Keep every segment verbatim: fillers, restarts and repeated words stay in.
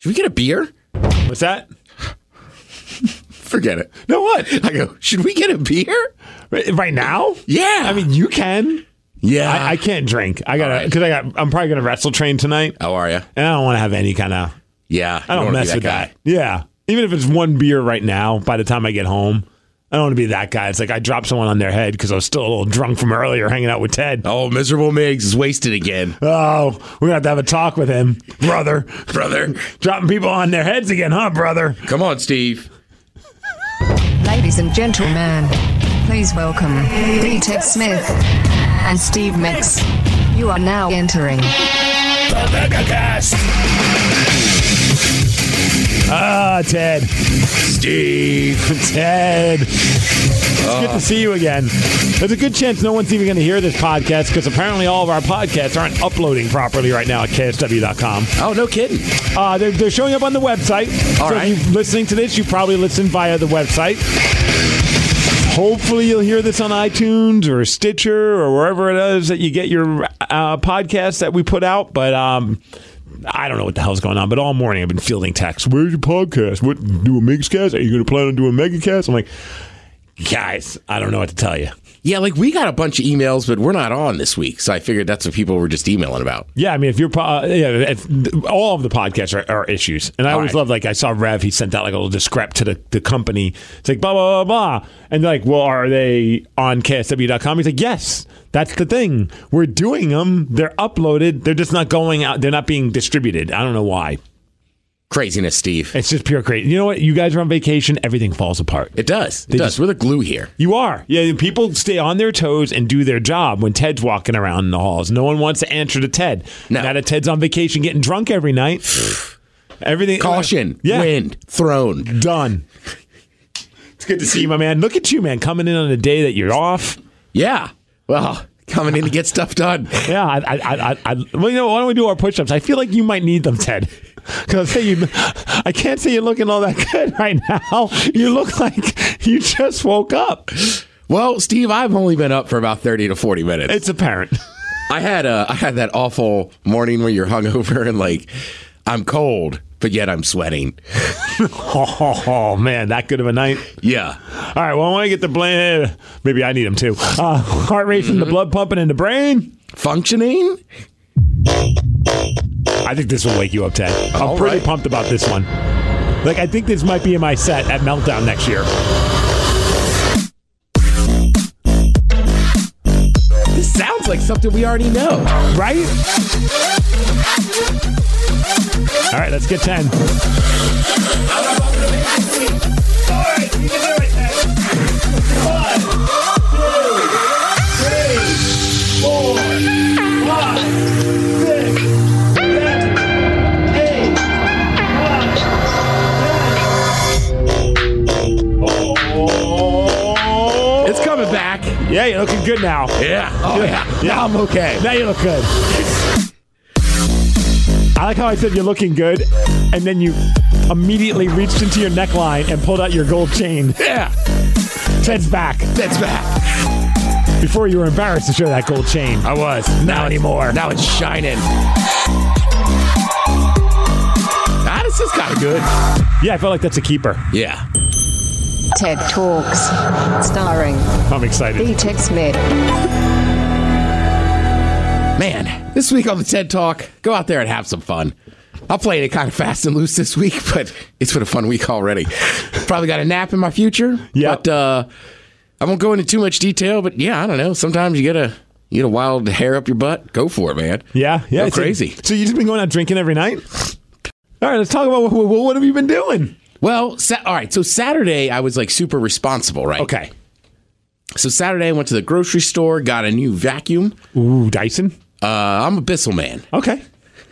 should we get a beer? What's that? Forget it. No, what? I go, should we get a beer? Right now? Yeah. I mean, you can. Yeah. I, I can't drink. I gotta, because right. I got, I'm probably going to wrestle train tonight. How are you? And I don't want to have any kind of, yeah. I don't, don't mess that with guy. that. Yeah. Even if it's one beer right now, by the time I get home, I don't want to be that guy. It's like I dropped someone on their head because I was still a little drunk from earlier hanging out with Ted. Oh, miserable Miggs is wasted again. Oh, we're going to have to have a talk with him. Brother. Brother. Dropping people on their heads again, huh, brother? Come on, Steve. Ladies and gentlemen, please welcome B. Ted Smith and Steve Mix. You are now entering the MegaCast. Ah, Ted. Steve. Ted. It's uh. good to see you again. There's a good chance no one's even going to hear this podcast because apparently all of our podcasts aren't uploading properly right now at K S W dot com. Oh, no kidding. Uh, they're, they're showing up on the website. All so right. if you're listening to this, you probably listen via the website. Hopefully you'll hear this on iTunes or Stitcher or wherever it is that you get your uh, podcasts that we put out. But um, I don't know what the hell's going on. But all morning I've been fielding texts. Where's your podcast? What, do a Mixcast? Are you going to plan on doing a Megacast? I'm like, guys, I don't know what to tell you. Yeah, like we got a bunch of emails, but we're not on this week. So I figured that's what people were just emailing about. Yeah, I mean, if you're, uh, yeah, if, all of the podcasts are, are issues. And I all always right. love, like, I saw Rev, he sent out like a little descript to the, the company. It's like, blah, blah, blah, blah. And they're like, well, are they on K S W dot com? He's like, yes, that's the thing. We're doing them. They're uploaded. They're just not going out. They're not being distributed. I don't know why. Craziness, Steve. It's just pure crazy. You know what? You guys are on vacation. Everything falls apart. It does. It they does. Just, We're the glue here. You are. Yeah, people stay on their toes and do their job when Ted's walking around in the halls. No one wants to answer to Ted. No. Now that Ted's on vacation getting drunk every night. Everything. Caution. Yeah. Wind. Thrown. Done. It's good to see you, my man. Look at you, man, coming in on a day that you're off. Yeah. Well, coming in to get stuff done. Yeah. I, I, I, I, well, you know, why don't we do our push-ups? I feel like you might need them, Ted. Because you, I can't say you're looking all that good right now. You look like you just woke up. Well, Steve, I've only been up for about thirty to forty minutes. It's apparent. I had a, I had that awful morning where you're hungover and like, I'm cold, but yet I'm sweating. oh, oh, man, that good of a night? Yeah. All right, well, I want to get the brain. Maybe I need them too. Uh, heart racing, mm-hmm. The blood pumping in the brain. Functioning? I think this will wake you up, Ted. I'm All pretty right. pumped about this one. Like, I think this might be in my set at Meltdown next year. This sounds like something we already know. Right? All right, let's get ten. All right, you can do it, Ted. One, two, three, four, five, six, seven, eight, nine, ten. Oh. It's coming back. Yeah, you're looking good now. Yeah. Oh, yeah. Yeah. Now I'm okay. Now you look good. I like how I said you're looking good, and then you immediately reached into your neckline and pulled out your gold chain. Yeah. Ted's back. Ted's back. Before you were embarrassed to show that gold chain. I was. Not now anymore. Now it's shining. Ah, this is kind of good. Yeah, I feel like that's a keeper. Yeah. Ted Talks, starring I'm excited. B. Ted Smith. Man, this week on the TED Talk, go out there and have some fun. I'm playing it kind of fast and loose this week, but it's been a fun week already. Probably got a nap in my future. Yeah. But uh, I won't go into too much detail, but yeah, I don't know. Sometimes you get a you get a wild hair up your butt. Go for it, man. Yeah, yeah. Go so, crazy. So you just been going out drinking every night? All right, let's talk about what, what have you been doing? Well, sa- all right. So Saturday, I was like super responsible, right? Okay. So Saturday, I went to the grocery store, got a new vacuum. Ooh, Dyson? Uh, I'm a Bissell man. Okay.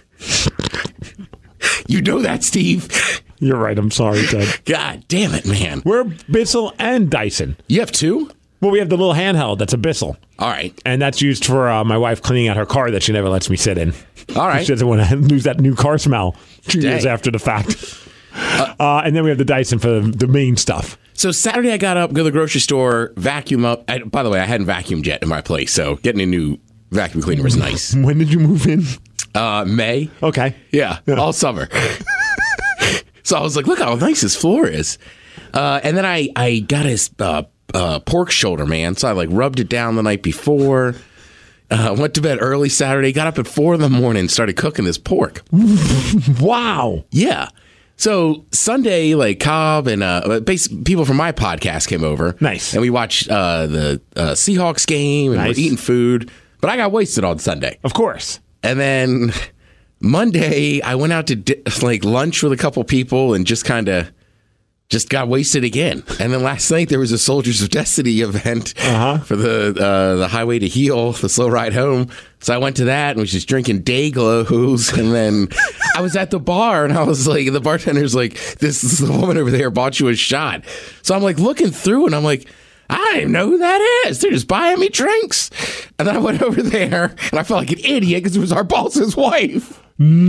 You know that, Steve. You're right. I'm sorry, Ted. God damn it, man. We're Bissell and Dyson. You have two? Well, we have the little handheld that's a Bissell. All right. And that's used for uh, my wife cleaning out her car that she never lets me sit in. All right. She doesn't want to lose that new car smell two Dang. years after the fact. Uh, uh, and then we have the Dyson for the, the main stuff. So Saturday, I got up, go to the grocery store, vacuum up. I, by the way, I hadn't vacuumed yet in my place, so getting a new vacuum cleaner was nice. When did you move in? Uh, May. Okay. Yeah, Yeah. all summer. So I was like, look how nice his floor is. Uh, and then I, I got his uh, uh, pork shoulder, man. So I like rubbed it down the night before. Uh, went to bed early Saturday, got up at four in the morning, started cooking this pork. Wow. Yeah. So Sunday, like Cobb and uh, base, people from my podcast came over. Nice. And we watched uh, the uh, Seahawks game and Nice. we're eating food. But I got wasted on Sunday. Of course. And then Monday, I went out to di- like lunch with a couple people and just kind of just got wasted again. And then last night there was a Soldiers of Destiny event Uh-huh. for the uh, the Highway to Heal, the slow ride home. So I went to that and was just drinking day glows. And then I was at the bar and I was like, the bartender's like, this is the woman over there bought you a shot. So I'm like looking through and I'm like, I don't even know who that is. They're just buying me drinks. And then I went over there and I felt like an idiot because it was our boss's wife.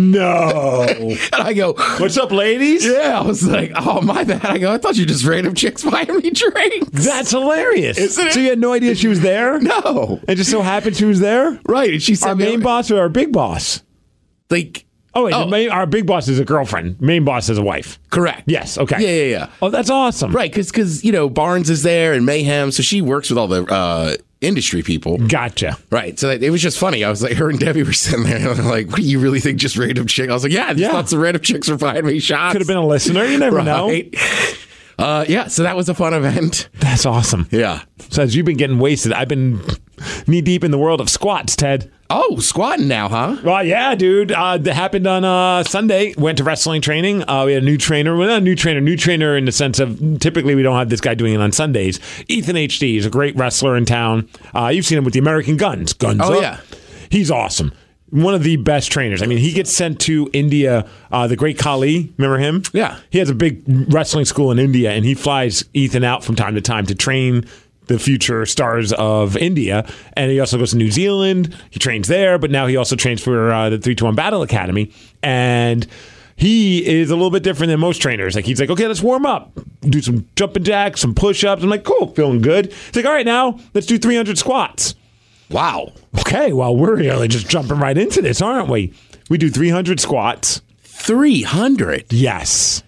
No. And I go, What's up, ladies? yeah, I was like, oh, my bad. I go, I thought you were just random chicks buying me drinks. That's hilarious. Isn't it? So you had no idea she was there? No. It just so happened she was there? Right. And she said, Our main boss or our big boss? like, Oh, wait. Oh. The main, our big boss is a girlfriend. Main boss is a wife. correct. Yes. Okay. Yeah, yeah, yeah. Oh, that's awesome. Right. Because, you know, Barnes is there and Mayhem. So she works with all the uh, industry people. Gotcha. Right. So it was just funny. I was like, her and Debbie were sitting there. And I'm like, what do you really think? Just random chick? I was like, yeah, just Yeah. lots of random chicks are buying me shots. Could have been a listener. You never know. Right. Uh, yeah. So that was a fun event. That's awesome. Yeah. So as you've been getting wasted, I've been knee deep in the world of squats, Ted. Oh, squatting now, huh? Well, yeah, dude. Uh, that happened on uh, Sunday. Went to wrestling training. Uh, we had a new trainer. Well, not a new trainer. New trainer in the sense of typically we don't have this guy doing it on Sundays. Ethan H D is a great wrestler in town. Uh, you've seen him with the American Guns. Guns Oh, up. yeah. He's awesome. One of the best trainers. I mean, he gets sent to India. Uh, the great Kali, remember him? Yeah. He has a big wrestling school in India, and he flies Ethan out from time to time to train the future stars of India. And he also goes to New Zealand. He trains there, but now he also trains for uh, the three two one Battle Academy. And he is a little bit different than most trainers. Like, he's like, okay, let's warm up. Do some jumping jacks, some push-ups. I'm like, cool, feeling good. He's like, all right, now let's do three hundred squats. Wow. Okay, well, we're really just jumping right into this, aren't we? We do three hundred squats. three hundred. Yes.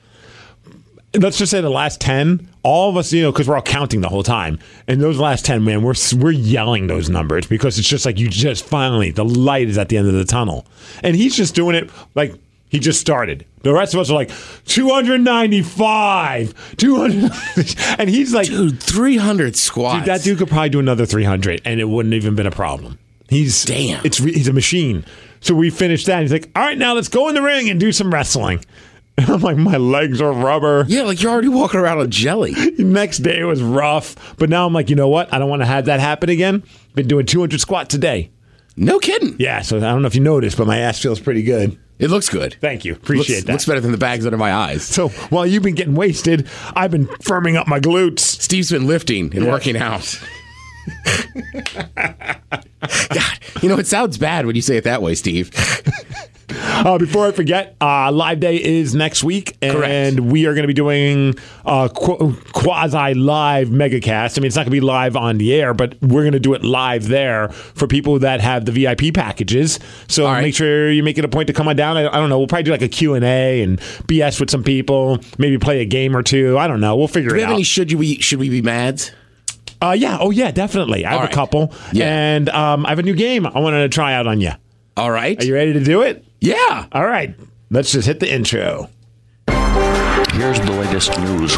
Let's just say the last ten, all of us, you know, because we're all counting the whole time. And those last ten, man, we're we're yelling those numbers because it's just like you just finally, the light is at the end of the tunnel. And he's just doing it like he just started. The rest of us are like, two ninety-five, two hundred. And he's like, Dude, three hundred squats. dude, that dude could probably do another three hundred and it wouldn't even been a problem. He's Damn. It's re- he's a machine. So we finished that. And he's like, all right, now let's go in the ring and do some wrestling. And I'm like, my legs are rubber. Yeah, like you're already walking around on jelly. Next day was rough. But now I'm like, you know what? I don't want to have that happen again. Been doing two hundred squats a day. No kidding. Yeah, so I don't know if you noticed, but my ass feels pretty good. It looks good. Thank you. Appreciate looks, that. Looks better than the bags under my eyes. So while you've been getting wasted, I've been firming up my glutes. Steve's been lifting and Yeah. working out. God, you know, it sounds bad when you say it that way, Steve. Uh, before I forget, uh, Live Day is next week, and Correct. we are going to be doing a qu- quasi-live megacast. I mean, it's not going to be live on the air, but we're going to do it live there for people that have the V I P packages. So All right. make sure you make it a point to come on down. I, I don't know. We'll probably do like a Q and A and B S with some people, maybe play a game or two. I don't know. We'll figure Do we it have out. any should you we should we be mads? Uh, yeah. Oh, yeah, definitely. I have All a right. couple. Yeah. And um, I have a new game I wanted to try out on you. All right. Are you ready to do it? Yeah. All right. Let's just hit the intro. Here's the latest news.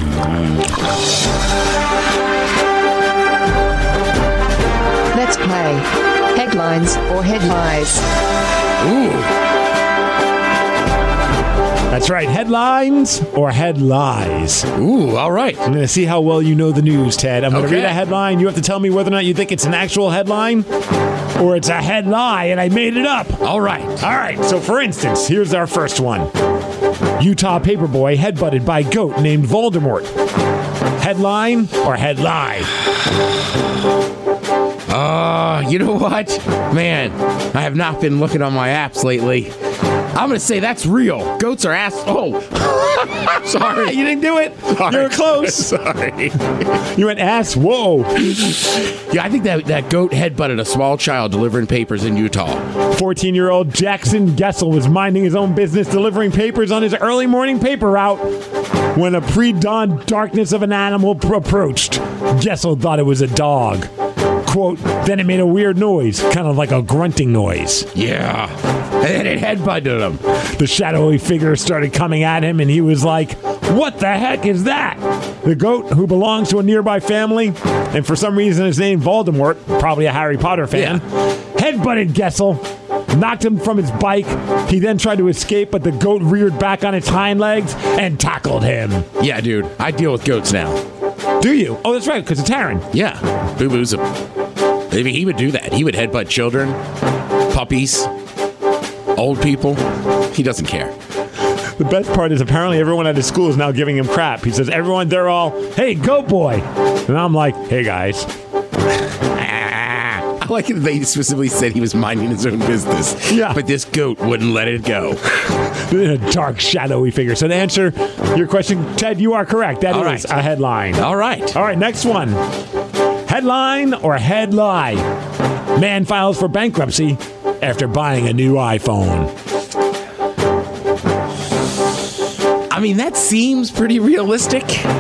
Let's play. Headlines or headlies. Ooh. That's right. Headlines or head lies. Ooh. All right. I'm going to see how well you know the news, Ted. I'm going to Okay. read a headline. You have to tell me whether or not you think it's an actual headline or it's a head lie and I made it up. All right. All right. So, for instance, here's our first one. Utah paperboy headbutted by goat named Voldemort. Headline or head lie? Uh, you know what? Man, I have not been looking on my apps lately. I'm going to say that's real. Goats are ass. Oh, sorry. You didn't do it. Sorry. You were close. Sorry. You went ass. Whoa. Yeah, I think that, that goat headbutted a small child delivering papers in Utah. fourteen-year-old Jackson Gessel was minding his own business delivering papers on his early morning paper route when a pre-dawn darkness of an animal pr- approached. Gessel thought it was a dog. Quote, then it made a weird noise, kind of like a grunting noise. Yeah. And then it headbutted him. The shadowy figure started coming at him, and he was like, what the heck is that? The goat, who belongs to a nearby family, and for some reason is named Voldemort, probably a Harry Potter fan, yeah. headbutted Gessel, knocked him from his bike. He then tried to escape, but the goat reared back on its hind legs and tackled him. Yeah, dude. I deal with goats now. Do you? Oh, that's right, because it's Aaron. Yeah. Boo-boo's a... Maybe he would do that. He would headbutt children, puppies, old people. He doesn't care. The best part is apparently everyone at his school is now giving him crap. He says, everyone, they're all, hey, goat boy. And I'm like, hey, guys. I like it that they specifically said he was minding his own business. Yeah. But this goat wouldn't let it go. A dark, shadowy figure. So to answer your question, Ted, you are correct. That all is right. a headline. All right. All right, next one. Headline or head lie? Man files for bankruptcy after buying a new iPhone. I mean, that seems pretty realistic.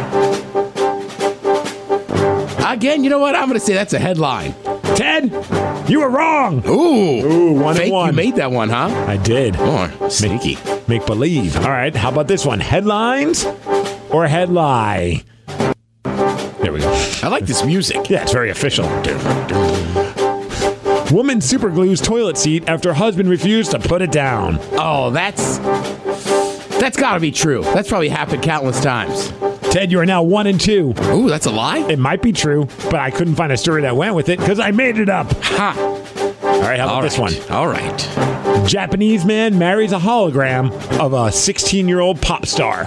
Again, you know what? I'm going to say that's a headline. Ted, you were wrong. Ooh. Ooh, one Fake, and one. You made that one, huh? I did. Oh, sneaky. Make, make believe. All right, how about this one? Headlines or head lie? There we go. I like this music. Yeah, it's very official. Woman superglues toilet seat after husband refused to put it down. Oh, that's... That's got to be true. That's probably happened countless times. Ted, you are now one and two. Ooh, that's a lie? It might be true, but I couldn't find a story that went with it because I made it up. Ha! All right, how about All this right. one? All right. Japanese man marries a hologram of a sixteen-year-old pop star.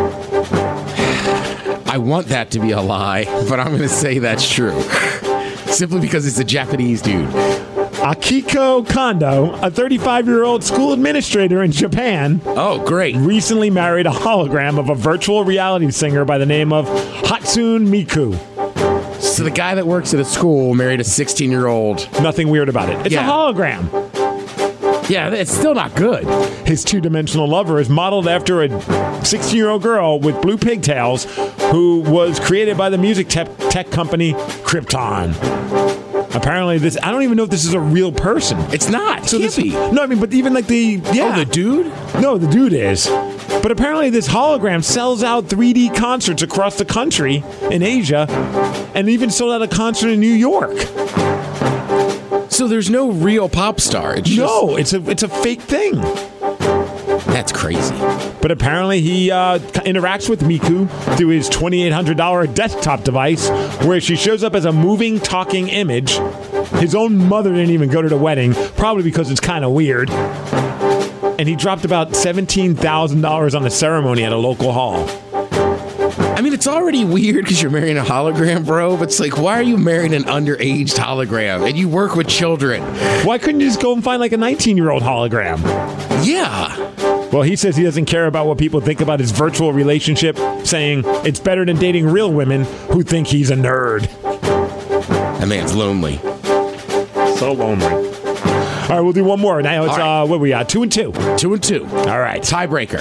I want that to be a lie, but I'm going to say that's true. Simply because it's a Japanese dude. Akiko Kondo, a thirty-five-year-old school administrator in Japan, Oh, great. recently married a hologram of a virtual reality singer by the name of Hatsune Miku. So the guy that works at a school married a sixteen-year-old. Nothing weird about it. It's Yeah. a hologram. Yeah, it's still not good. His two-dimensional lover is modeled after a sixteen-year-old girl with blue pigtails who was created by the music tech, tech company Krypton. Apparently, this I don't even know if this is a real person. It's not. So Can't this, be. no, I mean, but even like the yeah, Oh, the dude? no, the dude is. But apparently, this hologram sells out three D concerts across the country in Asia, and even sold out a concert in New York. So there's no real pop star. It's just, No, it's a it's a fake thing. That's crazy. But apparently, he uh, interacts with Miku through his twenty-eight hundred dollars desktop device, where she shows up as a moving, talking image. His own mother didn't even go to the wedding, probably because it's kind of weird. And he dropped about seventeen thousand dollars on the ceremony at a local hall. I mean, it's already weird because you're marrying a hologram, bro. But it's like, why are you marrying an underaged hologram? And you work with children. Why couldn't you just go and find like a nineteen-year-old hologram? Yeah. Well, he says he doesn't care about what people think about his virtual relationship, saying it's better than dating real women who think he's a nerd. That man's lonely. So lonely. All right, we'll do one more. Now it's, All right. uh, what we got? Two and two. Two and two. All right. Tiebreaker.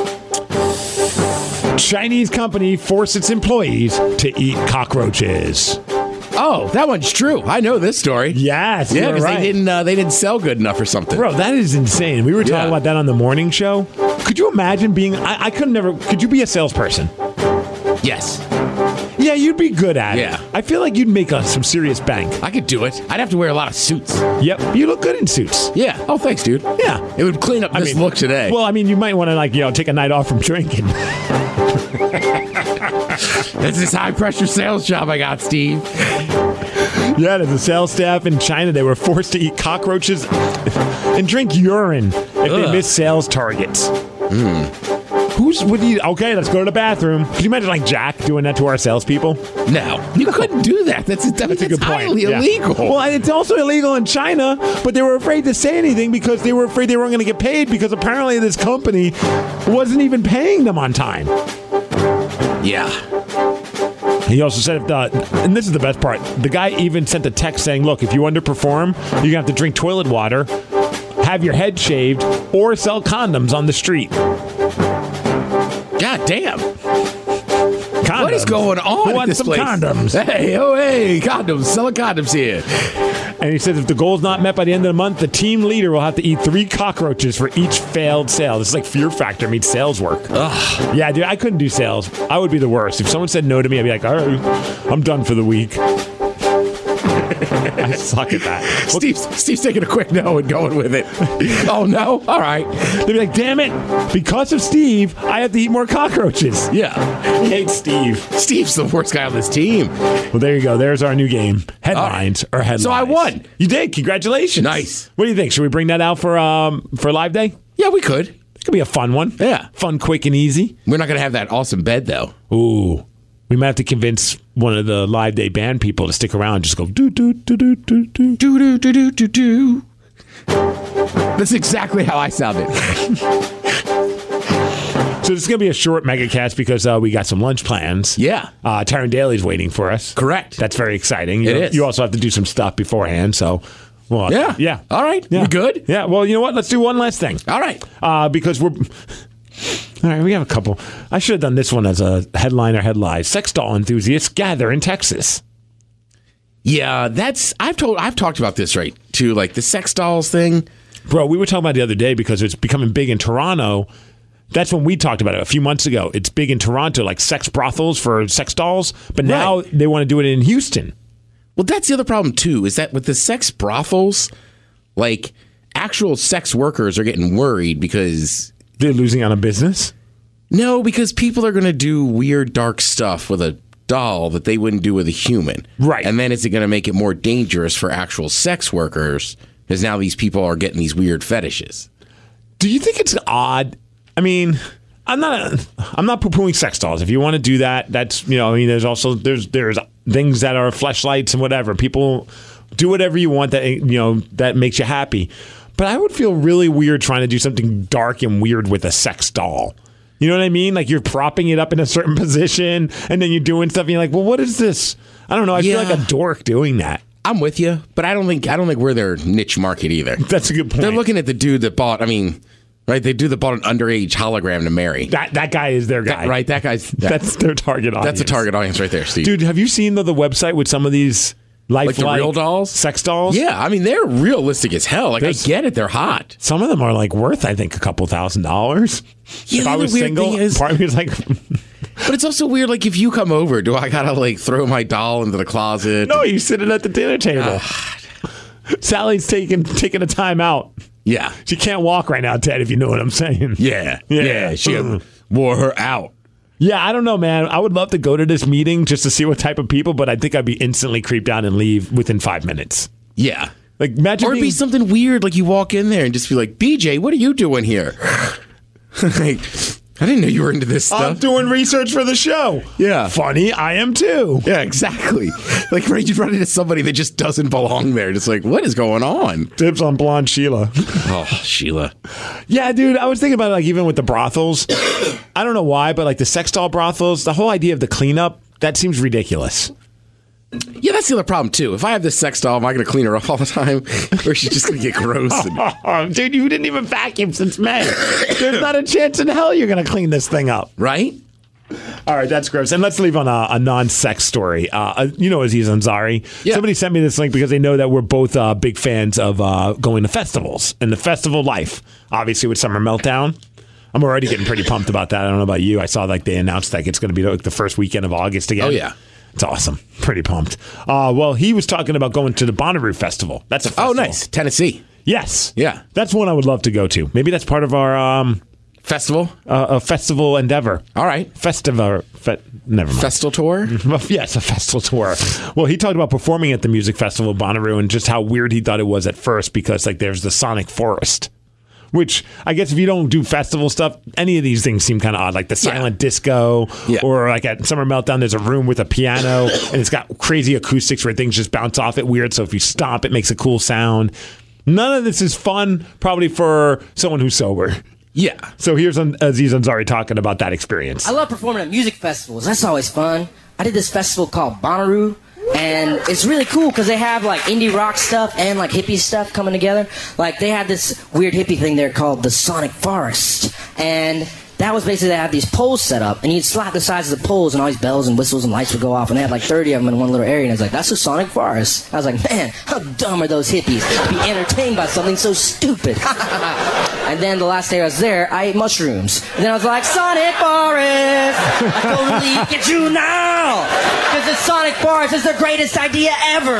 Chinese company forced its employees to eat cockroaches. Oh, that one's true. I know this story. Yes, Yeah, you're because right. they didn't uh, they didn't sell good enough or something. Bro, that is insane. We were talking Yeah. about that on the morning show. Could you imagine being... I, I could never... Could you be a salesperson? Yes, Yeah, you'd be good at Yeah. it. I feel like you'd make a, some serious bank. I could do it. I'd have to wear a lot of suits. Yep. You look good in suits. Yeah. Oh, thanks, dude. Yeah. It would clean up this mean, look today. Well, I mean, you might want to, like, you know, take a night off from drinking. That's this high pressure sales job I got, Steve. Yeah, there's a sales staff in China. They were forced to eat cockroaches and drink urine if they Ugh. missed sales targets. Who's with you? Okay, let's go to the bathroom. Can you imagine like Jack doing that to our salespeople? No, you couldn't do that. That's, that's, That's a good point. highly Yeah. illegal. Well, and it's also illegal in China, but they were afraid to say anything because they were afraid they weren't going to get paid because apparently this company wasn't even paying them on time. Yeah. He also said, if the, and this is the best part, the guy even sent a text saying, look, if you underperform, you're going to have to drink toilet water, have your head shaved, or sell condoms on the street. God damn. Condoms. What is going on Who at wants this some place? condoms? Hey, oh, hey, condoms. Selling condoms here. And he says if the goal's not met by the end of the month, the team leader will have to eat three cockroaches for each failed sale. This is like Fear Factor meets sales work. Ugh. Yeah, dude, I couldn't do sales. I would be the worst. If someone said no to me, I'd be like, all right, I'm done for the week. I suck at that. Steve's, Steve's taking a quick no and going with it. Oh, no? All right. They'd be like, damn it, because of Steve, I have to eat more cockroaches. Yeah. I hate Steve. Steve's the worst guy on this team. Well, there you go. There's our new game. Headlines or headlines. So I won. You did. Congratulations. Nice. What do you think? Should we bring that out for um for Live Day? Yeah, we could. It could be a fun one. Yeah. Fun, quick, and easy. We're not going to have that awesome bed, though. Ooh. We might have to convince one of the Live Day band people to stick around and just go do do do do do do Do, do, do, do, do, do. That's exactly how I sounded. So this is going to be a short megacast because uh, we got some lunch plans. Yeah. Uh, Taryn Daly's waiting for us. Correct. That's very exciting. You It know, is. You also have to do some stuff beforehand, so... Well, Yeah. Yeah. All right. Yeah. We good? Yeah. Well, you know what? Let's do one last thing. All right. Uh, because we're... All right, we have a couple. I should have done this one as a headline or headline. Sex doll enthusiasts gather in Texas. Yeah, that's... I've told... I've talked about this, right, too. Like, the sex dolls thing. Bro, we were talking about it the other day because it's becoming big in Toronto. That's when we talked about it a few months ago. It's big in Toronto, like sex brothels for sex dolls. But now Right. they want to do it in Houston. Well, that's the other problem, too, is that with the sex brothels, like, actual sex workers are getting worried because... They're losing on a business? No, because people are going to do weird, dark stuff with a doll that they wouldn't do with a human. Right. And then is it going to make it more dangerous for actual sex workers because now these people are getting these weird fetishes? Do you think it's odd? I mean, I'm not a, I'm not poo-pooing sex dolls. If you want to do that, that's, you know, I mean, there's also there's there's things that are fleshlights and whatever. People do whatever you want that, you know, that makes you happy. But I would feel really weird trying to do something dark and weird with a sex doll. You know what I mean? Like you're propping it up in a certain position and then you're doing stuff and you're like, well, what is this? I don't know. I Yeah. feel like a dork doing that. I'm with you, but I don't think I don't think we're their niche market either. That's a good point. They're looking at the dude that bought, I mean, right? They do that bought an underage hologram to marry. that that guy is their guy. That- right? That guy's that- That's their target audience. that's a target audience right there, Steve. Dude, have you seen the, the website with some of these lifelike Like the real dolls? sex dolls? Yeah, I mean they're realistic as hell. Like There's- I get it, they're hot. Some of them are like worth, I think, a couple thousand dollars. Yeah, if I the was weird single, thing is- part of me was like, But it's also weird. Like if you come over, do I gotta like throw my doll into the closet? no, you sitting at the dinner table. Sally's taking taking a time out. Yeah, She can't walk right now, Ted, if you know what I'm saying. yeah, Yeah. yeah. She Mm. wore her out. Yeah, I don't know, man. I would love to go to this meeting just to see what type of people, but I think I'd be instantly creeped out and leave within five minutes. Yeah, Like, imagine or it'd being, be something weird. Like you walk in there and just be like, B J, what are you doing here? Like, I didn't know you were into this I'm stuff. doing research for the show. Yeah. Funny, I am too. Yeah, exactly. Like, right, you run into somebody that just doesn't belong there. Just like, what is going on? Tips on blonde Sheila. Oh, Sheila. Yeah, dude, I was thinking about it, like even with the brothels. I don't know why, but like the sex doll brothels, the whole idea of the cleanup, that seems ridiculous. Yeah, that's the other problem, too. If I have this sex doll, am I going to clean her up all the time? Or is she just going to get gross? And, Oh, dude, you didn't even vacuum since May. There's not a chance in hell you're going to clean this thing up. right? All right, that's gross. And let's leave on a, a non-sex story. Uh, you know Aziz Ansari. Yeah. Somebody sent me this link because they know that we're both uh, big fans of uh, going to festivals and the festival life. Obviously, with Summer Meltdown. I'm already getting pretty pumped about that. I don't know about you. I saw like they announced like it's going to be like the first weekend of August again. Oh, yeah. It's awesome. Pretty pumped. Uh, well, he was talking about going to the Bonnaroo Festival. That's a festival. Oh, nice. Tennessee. Yes. Yeah. That's one I would love to go to. Maybe that's part of our um, Festival? uh, a festival endeavor. All right. Festival. Fe- never mind. Festal tour? Well, yes, a festival tour. Well, he talked about performing at the music festival of Bonnaroo and just how weird he thought it was at first because like there's the Sonic Forest, which I guess if you don't do festival stuff, any of these things seem kind of odd, like the silent Yeah. disco, Yeah. or like at Summer Meltdown, there's a room with a piano and it's got crazy acoustics where things just bounce off it weird. So if you stomp, it makes a cool sound. None of this is fun, probably for someone who's sober. Yeah. So here's Aziz Ansari talking about that experience. I love performing at music festivals. That's always fun. I did this festival called Bonnaroo, and it's really cool because they have like indie rock stuff and like hippie stuff coming together. Like they had this weird hippie thing there called the Sonic Forest, and that was basically they had these poles set up, and you'd slap the sides of the poles, and all these bells and whistles and lights would go off, and they had like thirty of them in one little area, and I was like, that's a Sonic Forest. I was like, man, how dumb are those hippies to be entertained by something so stupid? And then the last day I was there, I ate mushrooms. And then I was like, Sonic Forest! I totally get you now! Because the Sonic Forest is the greatest idea ever!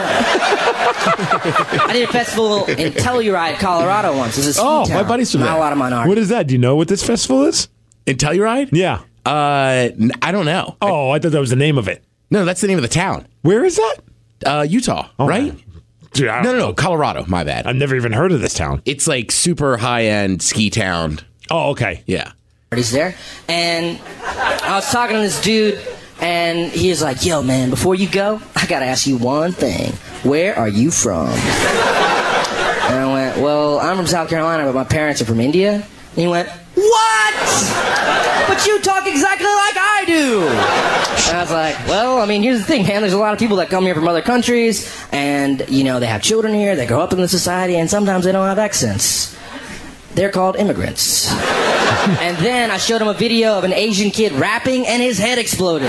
I did a festival in Telluride, Colorado once. It's a ski Oh, my town. buddy's from Not there. a lot of minorities. What is that? Do you know what this festival is? In Telluride? Yeah. Uh, n- I don't know. Oh, I thought that was the name of it. No, that's the name of the town. Where is that? Uh, Utah, right? Dude, I No, don't no, know. no, Colorado. My bad. I've never even heard of this town. It's like super high end ski town. Oh, okay. Yeah. Parties there, and I was talking to this dude, and he was like, yo man, before you go, I gotta ask you one thing. Where are you from? And I went, well, I'm from South Carolina, but my parents are from India. And he went, what? But you talk exactly like I do. And I was like, well, I mean, here's the thing, man. There's a lot of people that come here from other countries, and, you know, they have children here, they grow up in the society, and sometimes they don't have accents. They're called immigrants. And then I showed him a video of an Asian kid rapping, and his head exploded.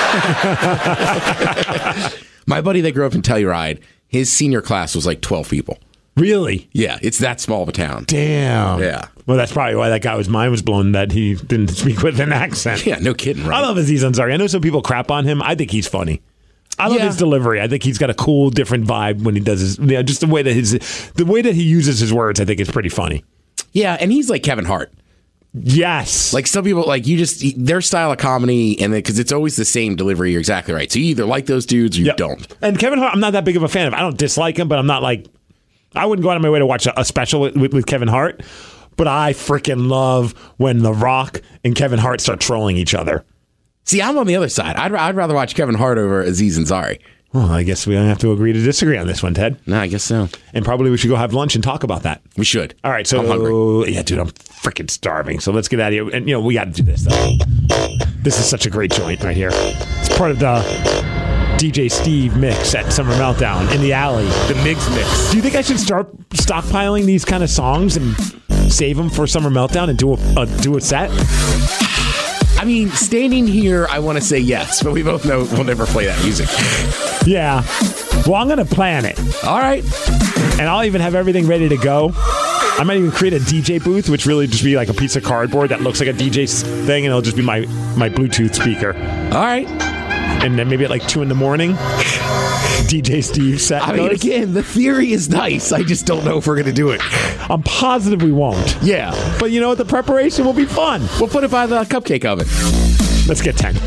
My buddy that grew up in Telluride, his senior class was like twelve people. Really? Yeah, it's that small of a town. Damn. Yeah. Well, that's probably why that guy was mind was blown that he didn't speak with an accent. Yeah, no kidding, right? I love Aziz Ansari. I know some people crap on him. I think he's funny. I love Yeah. his delivery. I think he's got a cool, different vibe when he does his. Yeah, just the way that his, the way that he uses his words, I think is pretty funny. Yeah, and he's like Kevin Hart. Yes. Like some people, like you just their style of comedy, and because it's always the same delivery. You're exactly right. So you either like those dudes or you Yep. don't. And Kevin Hart, I'm not that big of a fan of. I don't dislike him, but I'm not like. I wouldn't go out of my way to watch a, a special with, with, with Kevin Hart, but I freaking love when The Rock and Kevin Hart start trolling each other. See, I'm on the other side. I'd, I'd rather watch Kevin Hart over Aziz Ansari. Well, I guess we don't have to agree to disagree on this one, Ted. No, I guess so. And probably we should go have lunch and talk about that. We should. All right, so I'm hungry. yeah, dude, I'm freaking starving. So let's get out of here. And you know, we got to do this though. This is such a great joint right here. It's part of the D J Steve mix at Summer Meltdown in the alley. The Migs mix. Do you think I should start stockpiling these kind of songs and save them for Summer Meltdown and do a uh, do a set? I mean, standing here, I want to say yes, but we both know we'll never play that music. Yeah. Well, I'm gonna plan it. All right. And I'll even have everything ready to go. I might even create a D J booth, which really just be like a piece of cardboard that looks like a D J thing, and it'll just be my, my Bluetooth speaker. All right. And then maybe at like two in the morning, D J Steve set. I mean, goes. again, the theory is nice. I just don't know if we're going to do it. I'm positive we won't. Yeah. But you know what? The preparation will be fun. We'll put it by the cupcake oven. Let's get ten.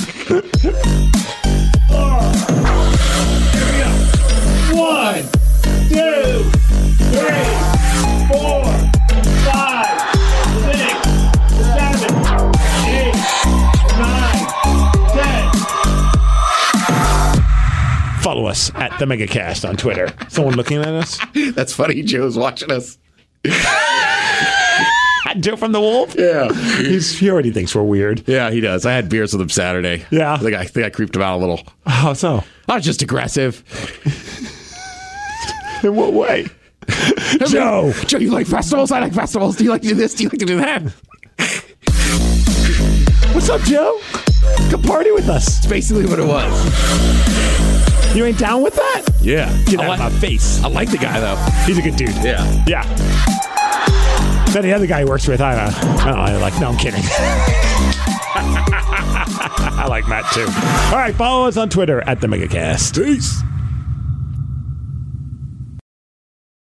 One, two, three, four, five, six, seven, eight, nine, ten. Follow us at the Megacast on Twitter. Someone looking at us? That's funny. Joe's watching us. Joe from the Wolf? Yeah. He's, he already thinks we're weird. Yeah, he does. I had beers with him Saturday. Yeah. I think I, I think I creeped him out a little. How so? I was just aggressive. In what way? Joe! Joe, you like festivals? I like festivals. Do you like to do this? Do you like to do that? What's up, Joe? Come party with us. That's basically what it was. You ain't down with that? Yeah. Get I out like, of my face. I like the guy, though. He's a good dude. Yeah. Yeah. Then the other guy he works with, I don't know. I don't know. I like, no, I'm kidding. I like Matt, too. All right, follow us on Twitter at the Megacast. Peace.